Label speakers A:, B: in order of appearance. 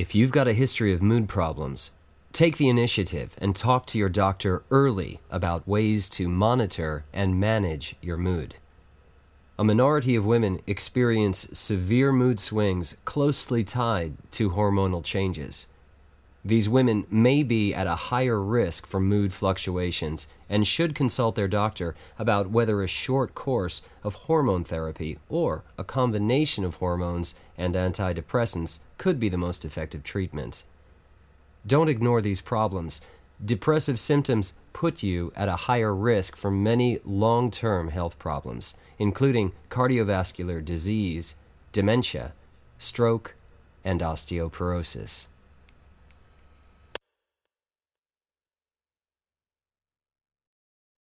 A: If you've got a history of mood problems, take the initiative and talk to your doctor early about ways to monitor and manage your mood. A minority of women experience severe mood swings closely tied to hormonal changes. These women may be at a higher risk for mood fluctuations and should consult their doctor about whether a short course of hormone therapy or a combination of hormones and antidepressants could be the most effective treatment. Don't ignore these problems. Depressive symptoms put you at a higher risk for many long-term health problems, including cardiovascular disease, dementia, stroke, and osteoporosis.